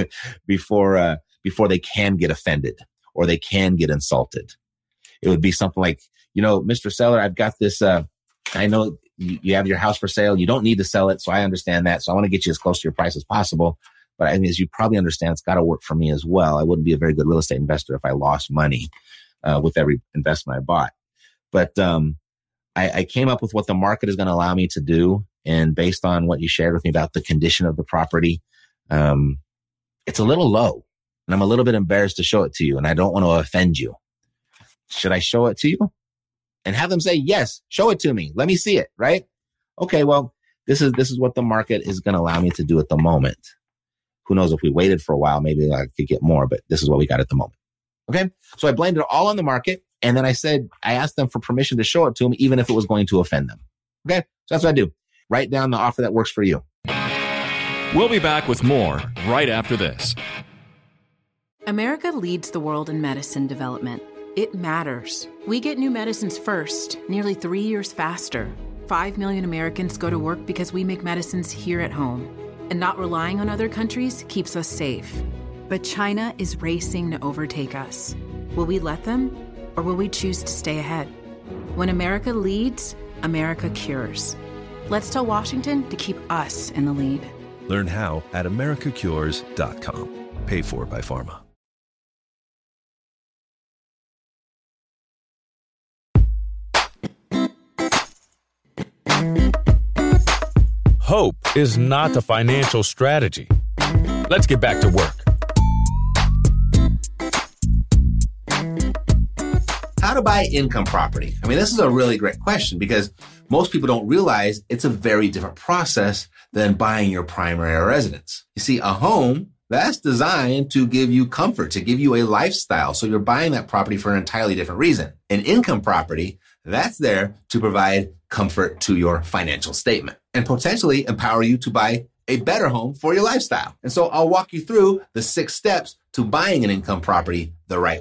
before uh, before they can get offended or they can get insulted. It would be something like, you know, Mister Seller, I've got this, uh, I know you, you have your house for sale. You don't need to sell it, so I understand that. So I want to get you as close to your price as possible. But I mean, as you probably understand, it's got to work for me as well. I wouldn't be a very good real estate investor if I lost money uh, with every investment I bought. But um, I, I came up with what the market is going to allow me to do. And based on what you shared with me about the condition of the property, um, it's a little low, and I'm a little bit embarrassed to show it to you, and I don't want to offend you. Should I show it to you? And have them say, yes, show it to me. Let me see it, right? Okay, well, this is this is what the market is going to allow me to do at the moment. Who knows, if we waited for a while, maybe I could get more, but this is what we got at the moment. Okay, so I blamed it all on the market, and then I said, I asked them for permission to show it to them, even if it was going to offend them. Okay, so that's what I do. Write down the offer that works for you. We'll be back with more right after this. America leads the world in medicine development. It matters. We get new medicines first, nearly three years faster. Five million Americans go to work because we make medicines here at home. And not relying on other countries keeps us safe. But China is racing to overtake us. Will we let them, or will we choose to stay ahead? When America leads, America cures. Let's tell Washington to keep us in the lead. Learn how at america cures dot com. Paid for by Pharma. Hope is not a financial strategy. Let's get back to work. How to buy income property? I mean, this is a really great question because most people don't realize it's a very different process than buying your primary residence. You see, a home, that's designed to give you comfort, to give you a lifestyle. So you're buying that property for an entirely different reason. An income property, that's there to provide comfort to your financial statement and potentially empower you to buy a better home for your lifestyle. And so I'll walk you through the six steps to buying an income property the right way.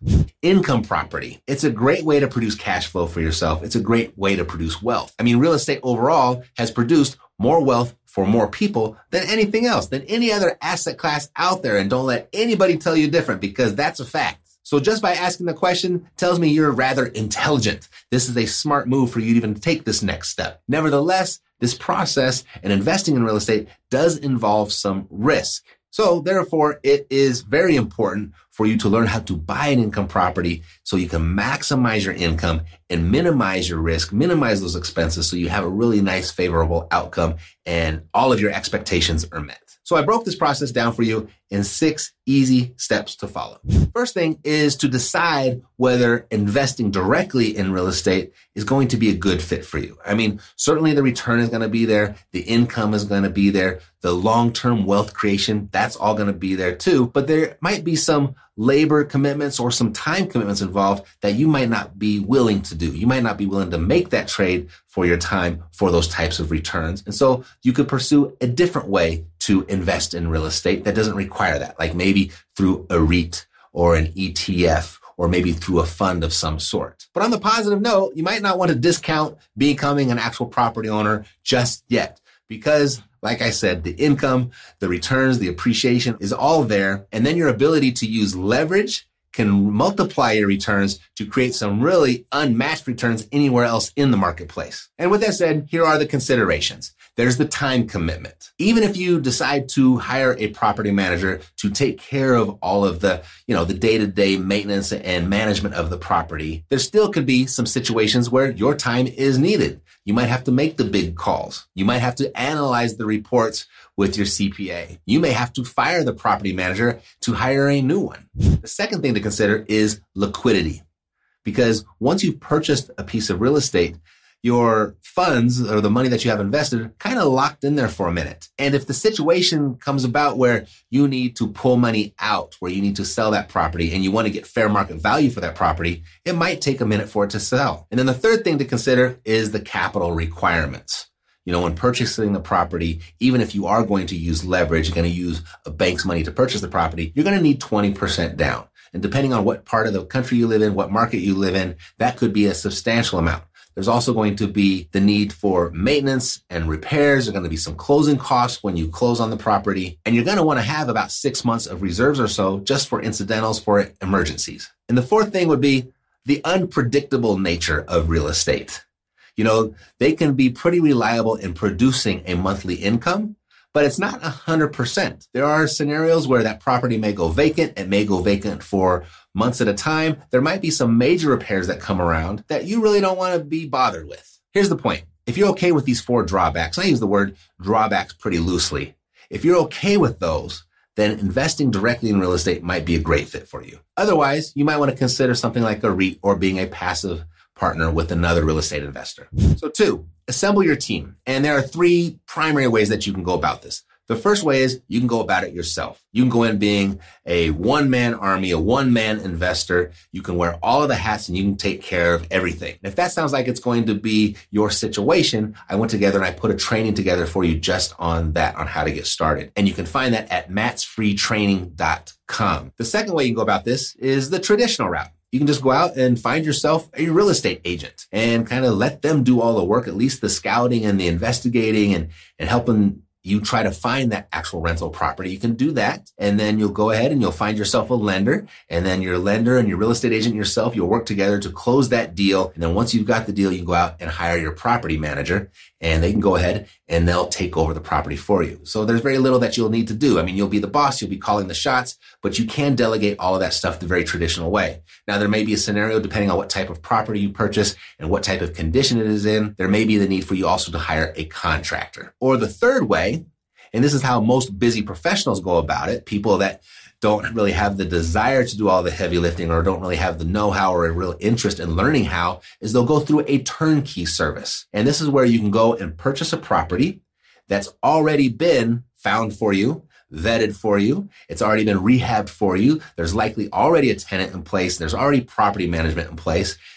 Income property. It's a great way to produce cash flow for yourself. It's a great way to produce wealth. I mean, real estate overall has produced more wealth for more people than anything else, than any other asset class out there. And don't let anybody tell you different, because that's a fact. So just by asking the question tells me you're rather intelligent. This is a smart move for you to even take this next step. Nevertheless, this process and investing in real estate does involve some risk. So therefore, it is very important for you to learn how to buy an income property so you can maximize your income and minimize your risk, minimize those expenses so you have a really nice, favorable outcome and all of your expectations are met. So I broke this process down for you in six easy steps to follow. First thing is to decide whether investing directly in real estate is going to be a good fit for you. I mean, certainly the return is going to be there. The income is going to be there. The long-term wealth creation, that's all going to be there too. But there might be some labor commitments or some time commitments involved that you might not be willing to do. You might not be willing to make that trade for your time for those types of returns. And so you could pursue a different way to invest in real estate that doesn't require that, like maybe through a REIT or an E T F, or maybe through a fund of some sort. But on the positive note, you might not want to discount becoming an actual property owner just yet, because like I said, the income, the returns, the appreciation is all there. And then your ability to use leverage can multiply your returns to create some really unmatched returns anywhere else in the marketplace. And with that said, here are the considerations. There's the time commitment. Even if you decide to hire a property manager to take care of all of the, you know, the day-to-day maintenance and management of the property, there still could be some situations where your time is needed. You might have to make the big calls. You might have to analyze the reports with your C P A. You may have to fire the property manager to hire a new one. The second thing to consider is liquidity, because once you've purchased a piece of real estate, your funds or the money that you have invested are kind of locked in there for a minute. And if the situation comes about where you need to pull money out, where you need to sell that property and you want to get fair market value for that property, it might take a minute for it to sell. And then the third thing to consider is the capital requirements. You know, when purchasing the property, even if you are going to use leverage, you're going to use a bank's money to purchase the property, you're going to need twenty percent down. And depending on what part of the country you live in, what market you live in, that could be a substantial amount. There's also going to be the need for maintenance and repairs. There's going to be some closing costs when you close on the property. And you're going to want to have about six months of reserves or so just for incidentals, for emergencies. And the fourth thing would be the unpredictable nature of real estate. You know, they can be pretty reliable in producing a monthly income, but it's not one hundred percent. There are scenarios where that property may go vacant. It may go vacant for months at a time. There might be some major repairs that come around that you really don't want to be bothered with. Here's the point. If you're okay with these four drawbacks, I use the word drawbacks pretty loosely. If you're okay with those, then investing directly in real estate might be a great fit for you. Otherwise, you might want to consider something like a REIT or being a passive partner with another real estate investor. So two, assemble your team. And there are three primary ways that you can go about this. The first way is you can go about it yourself. You can go in being a one-man army, a one-man investor. You can wear all of the hats and you can take care of everything. And if that sounds like it's going to be your situation, I went together and I put a training together for you just on that, on how to get started. And you can find that at mats free training dot com. The second way you can go about this is the traditional route. You can just go out and find yourself a real estate agent and kind of let them do all the work, at least the scouting and the investigating and, and helping you try to find that actual rental property. You can do that. And then you'll go ahead and you'll find yourself a lender. And then your lender and your real estate agent yourself, you'll work together to close that deal. And then once you've got the deal, you can go out and hire your property manager and they can go ahead and they'll take over the property for you. So there's very little that you'll need to do. I mean, you'll be the boss, you'll be calling the shots, but you can delegate all of that stuff the very traditional way. Now, there may be a scenario, depending on what type of property you purchase and what type of condition it is in, there may be the need for you also to hire a contractor. Or the third way, and this is how most busy professionals go about it, people that don't really have the desire to do all the heavy lifting or don't really have the know-how or a real interest in learning how, is they'll go through a turnkey service. And this is where you can go and purchase a property that's already been found for you, vetted for you. It's already been rehabbed for you. There's likely already a tenant in place. There's already property management in place.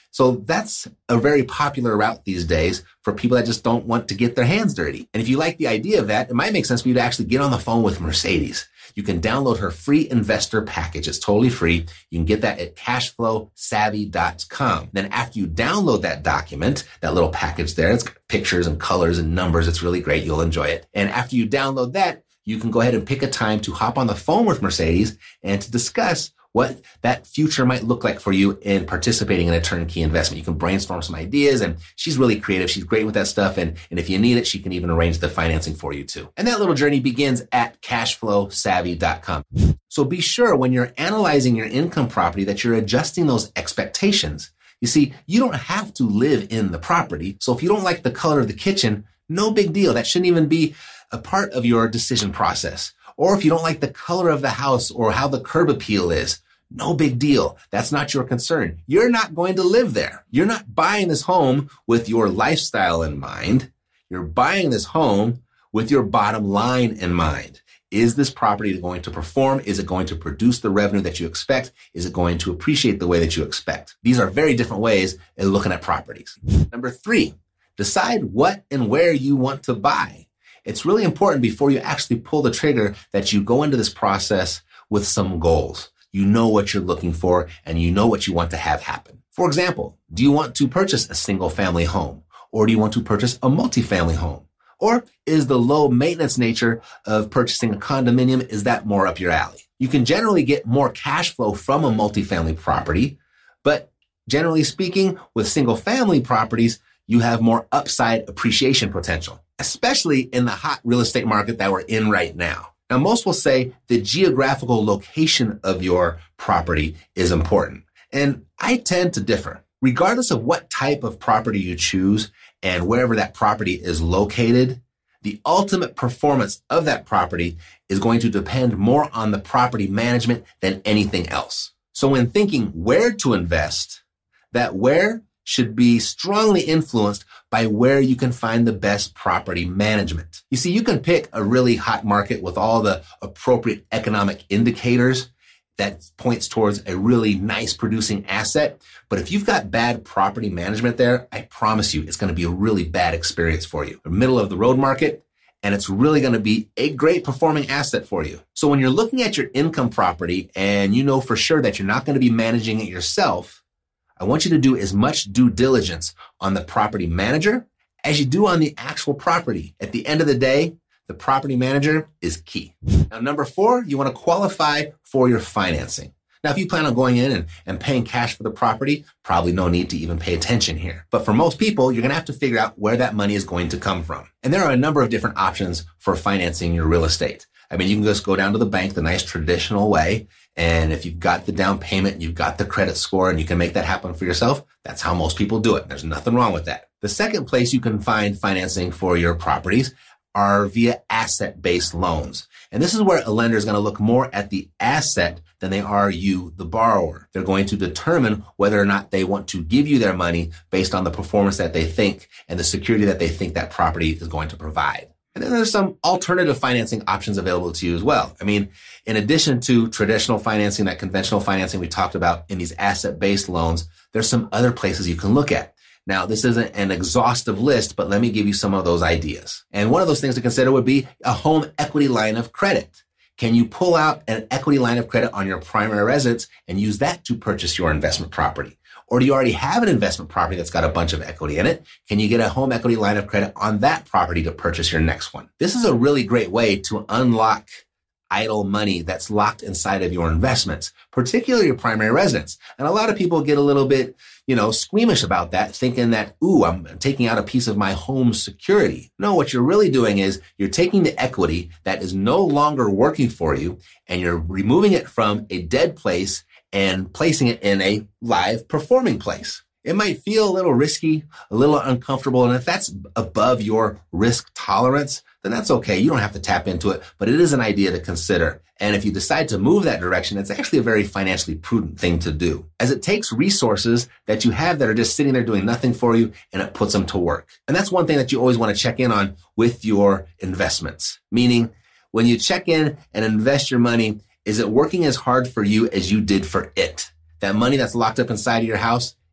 So that's a very popular route these days for people that just don't want to get their hands dirty. And if you like the idea of that, it might make sense for you to actually get on the phone with Mercedes. You can download her free investor package. It's totally free. You can get that at cashflow savvy dot com. Then after you download that document, that little package there, it's got pictures and colors and numbers. It's really great. You'll enjoy it. And after you download that, you can go ahead and pick a time to hop on the phone with Mercedes and to discuss what that future might look like for you in participating in a turnkey investment. You can brainstorm some ideas, and she's really creative. She's great with that stuff. And, and if you need it, she can even arrange the financing for you too. And that little journey begins at cashflow savvy dot com. So be sure when you're analyzing your income property that you're adjusting those expectations. You see, you don't have to live in the property. So if you don't like the color of the kitchen, no big deal. That shouldn't even be a part of your decision process. Or if you don't like the color of the house or how the curb appeal is, no big deal. That's not your concern. You're not going to live there. You're not buying this home with your lifestyle in mind. You're buying this home with your bottom line in mind. Is this property going to perform? Is it going to produce the revenue that you expect? Is it going to appreciate the way that you expect? These are very different ways of looking at properties. Number three, decide what and where you want to buy. It's really important before you actually pull the trigger that you go into this process with some goals. You know what you're looking for and you know what you want to have happen. For example, do you want to purchase a single family home, or do you want to purchase a multifamily home? Or is the low maintenance nature of purchasing a condominium, is that more up your alley? You can generally get more cash flow from a multifamily property, but generally speaking, with single family properties, you have more upside appreciation potential, especially in the hot real estate market that we're in right now. Now, most will say the geographical location of your property is important, and I tend to differ. Regardless of what type of property you choose and wherever that property is located, the ultimate performance of that property is going to depend more on the property management than anything else. So when thinking where to invest, that where should be strongly influenced by where you can find the best property management. You see, you can pick a really hot market with all the appropriate economic indicators that points towards a really nice producing asset. But if you've got bad property management there, I promise you, it's going to be a really bad experience for you. The middle of the road market, and it's really going to be a great performing asset for you. So when you're looking at your income property and you know for sure that you're not going to be managing it yourself, I want you to do as much due diligence on the property manager as you do on the actual property. At the end of the day, the property manager is key. Now, number four, you want to qualify for your financing. Now, if you plan on going in and, and paying cash for the property, probably no need to even pay attention here. But for most people, you're going to have to figure out where that money is going to come from. And there are a number of different options for financing your real estate. I mean, you can just go down to the bank the nice traditional way. And if you've got the down payment, you've got the credit score, and you can make that happen for yourself, that's how most people do it. There's nothing wrong with that. The second place you can find financing for your properties are via asset-based loans. And this is where a lender is going to look more at the asset than they are you, the borrower. They're going to determine whether or not they want to give you their money based on the performance that they think and the security that they think that property is going to provide. And then there's some alternative financing options available to you as well. I mean, in addition to traditional financing, that conventional financing we talked about in these asset-based loans, there's some other places you can look at. Now, this isn't an exhaustive list, but let me give you some of those ideas. And one of those things to consider would be a home equity line of credit. Can you pull out an equity line of credit on your primary residence and use that to purchase your investment property? Or do you already have an investment property that's got a bunch of equity in it? Can you get a home equity line of credit on that property to purchase your next one? This is a really great way to unlock idle money that's locked inside of your investments, particularly your primary residence. And a lot of people get a little bit, you know, squeamish about that, thinking that, ooh, I'm taking out a piece of my home security. No, what you're really doing is you're taking the equity that is no longer working for you and you're removing it from a dead place and placing it in a live performing place. It might feel a little risky, a little uncomfortable. And if that's above your risk tolerance, then that's okay. You don't have to tap into it, but it is an idea to consider. And if you decide to move that direction, it's actually a very financially prudent thing to do, as it takes resources that you have that are just sitting there doing nothing for you, and it puts them to work. And that's one thing that you always want to check in on with your investments, meaning when you check in and invest your money, is it working as hard for you as you did for it? That money that's locked up inside of your house,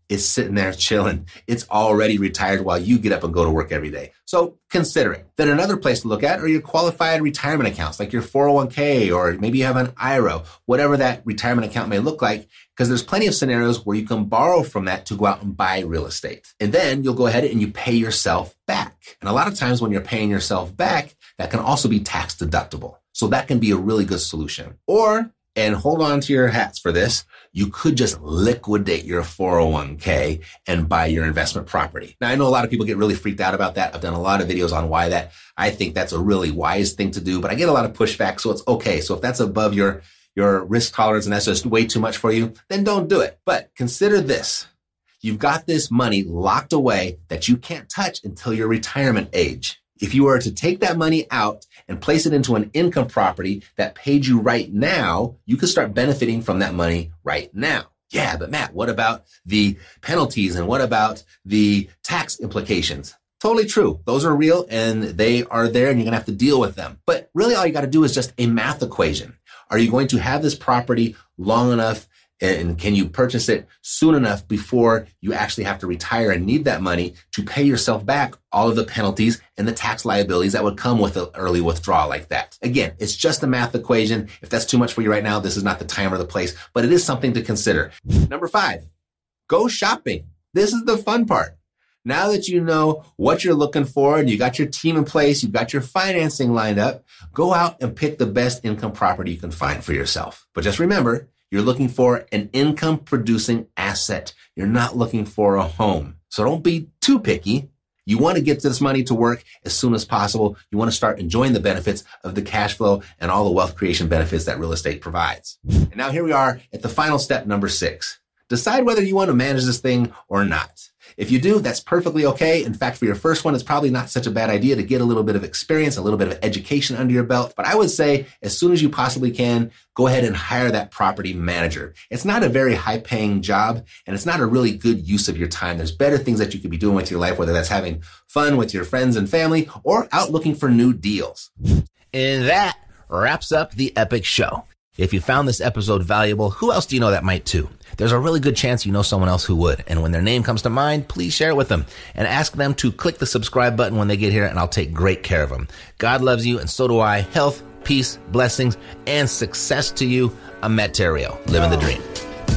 It's sitting there chilling. It's already retired while you get up and go to work every day. So consider it. Then another place to look at are your qualified retirement accounts, like your four oh one k, or maybe you have an I R A, whatever that retirement account may look like, because there's plenty of scenarios where you can borrow from that to go out and buy real estate. And then you'll go ahead and you pay yourself back. And a lot of times when you're paying yourself back, that can also be tax deductible. So that can be a really good solution. Or, and hold on to your hats for this, you could just liquidate your four oh one k and buy your investment property. Now, I know a lot of people get really freaked out about that. I've done a lot of videos on why that. I think that's a really wise thing to do, but I get a lot of pushback, so it's okay. So if that's above your, your risk tolerance and that's just way too much for you, then don't do it. But consider this. You've got this money locked away that you can't touch until your retirement age. If you were to take that money out and place it into an income property that paid you right now, you could start benefiting from that money right now. Yeah, but Matt, what about the penalties and what about the tax implications? Totally true. Those are real and they are there and you're going to have to deal with them. But really all you got to do is just a math equation. Are you going to have this property long enough, and can you purchase it soon enough before you actually have to retire and need that money to pay yourself back all of the penalties and the tax liabilities that would come with an early withdrawal like that? Again, it's just a math equation. If that's too much for you right now, this is not the time or the place, but it is something to consider. Number five, go shopping. This is the fun part. Now that you know what you're looking for and you got your team in place, you've got your financing lined up, go out and pick the best income property you can find for yourself. But just remember, you're looking for an income producing asset. You're not looking for a home. So don't be too picky. You want to get this money to work as soon as possible. You want to start enjoying the benefits of the cash flow and all the wealth creation benefits that real estate provides. And now here we are at the final step, number six. Decide whether you want to manage this thing or not. If you do, that's perfectly okay. In fact, for your first one, it's probably not such a bad idea to get a little bit of experience, a little bit of education under your belt. But I would say as soon as you possibly can, go ahead and hire that property manager. It's not a very high paying job and it's not a really good use of your time. There's better things that you could be doing with your life, whether that's having fun with your friends and family or out looking for new deals. And that wraps up the Epic Show. If you found this episode valuable, who else do you know that might too? There's a really good chance you know someone else who would. And when their name comes to mind, please share it with them and ask them to click the subscribe button when they get here and I'll take great care of them. God loves you and so do I. Health, peace, blessings, and success to you. I'm Matt Theriault, living the dream.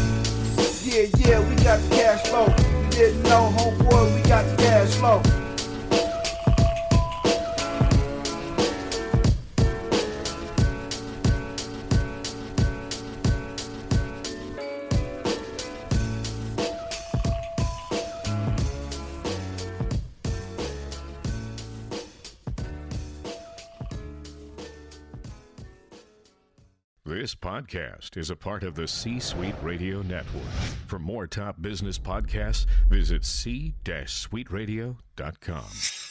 Yeah, yeah, we got the cash flow. You didn't know, homeboy, we got the cash flow. This podcast is a part of the C-Suite Radio Network. For more top business podcasts, visit c suite radio dot com.